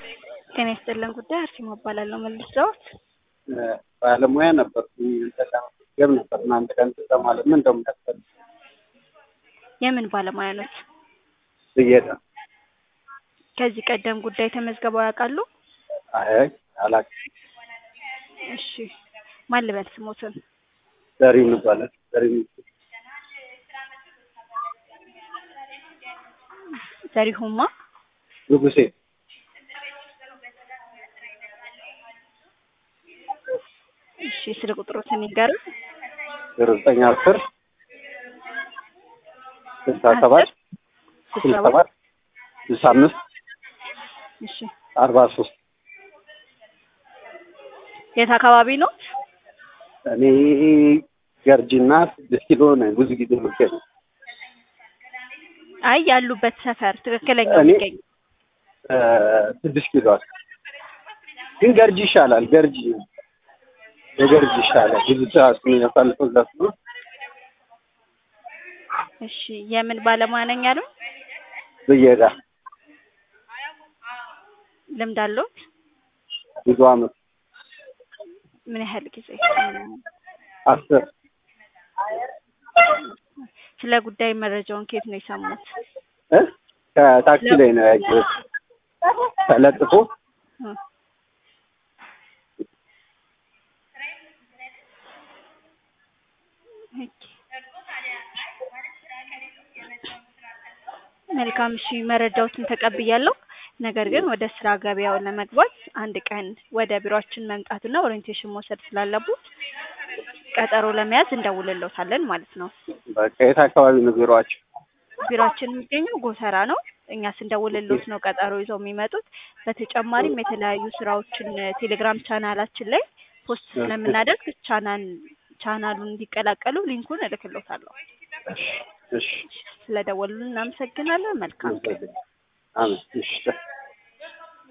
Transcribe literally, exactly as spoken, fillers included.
ጤና ይስጥልን ጉዳይ አርሴማ እባላለሁ። መልሰውት ባለሙያ ነበርኩኝ ገብ ነበር እናንተ ጋር ተሰማለ ምን እንደምታስፈልግ የምን ባለሙያ ነው? ብየዳ ከዚህ ቀደም ጉዳይ ተመዝግበው ያውቃሉ? አይ አላውቅም። እሺ ማን ልበል ስሞትን? ዘሪሁን ይባላል። ዘሪሁን ዘሪሁንማ ንጉሴ እሺ ስለ ቁጥሮትን ይንገሩ። ዘጠኝ አስር ስልሳ ሰባት ስልሳ ሰባት ስልሳ አምስት እሺ አርባ ሶስት የት አካባቢ ነው? እኔ ገርጂና ስድስት ኪሎ ነው ብዙ ጊዜ የምገኘው። አይ ያሉበት ሰፈር ትክክለኛው እኔ የሚገኝ እ ስድስት ኪሎ አለ። ግን ገርጂ ይሻላል። ገርጂ የገርጂ ይሻላል። ብዙ ሰዓት ነው ያሳልፈው እዛ ነው። እሺ የምን ባለሙያ ነኝ ያለው? ብየዳ ልምድ አለው? ብዙ አመት ምን ያህል ጊዜ? አስር ስለ ጉዳይ መረጃውን ከየት ነው የሰሙት? እ ከታክሲ ላይ ነው ያየሁት ተለጥፎ። መልካም እሺ መረጃዎችን ተቀብያለሁ። ነገር ግን ወደ ስራ ገበያው ለመግባት አንድ ቀን ወደ ቢሮአችን መምጣትና ኦሪንቴሽን መውሰድ ስላለበት ቀጠሮ ለመያዝ እንደውልልዎታለን ማለት ነው። በቃ የት አካባቢ ነው ቢሮአችሁ? ቢሮአችን የሚገኘው ጎተራ ነው። እኛ ስንደውልልዎት ነው ቀጠሮ ይዘው የሚመጡት። በተጨማሪም የተለያዩ ስራዎችን ቴሌግራም ቻናላችን ላይ ፖስት ስለምናደርግ ቻናል ቻናሉን እንዲቀላቀሉ ሊንኩን እልክልዎታለሁ። እሺ እሺ ስለደወሉልን እናመሰግናለን። መልካም አሜን። እሺ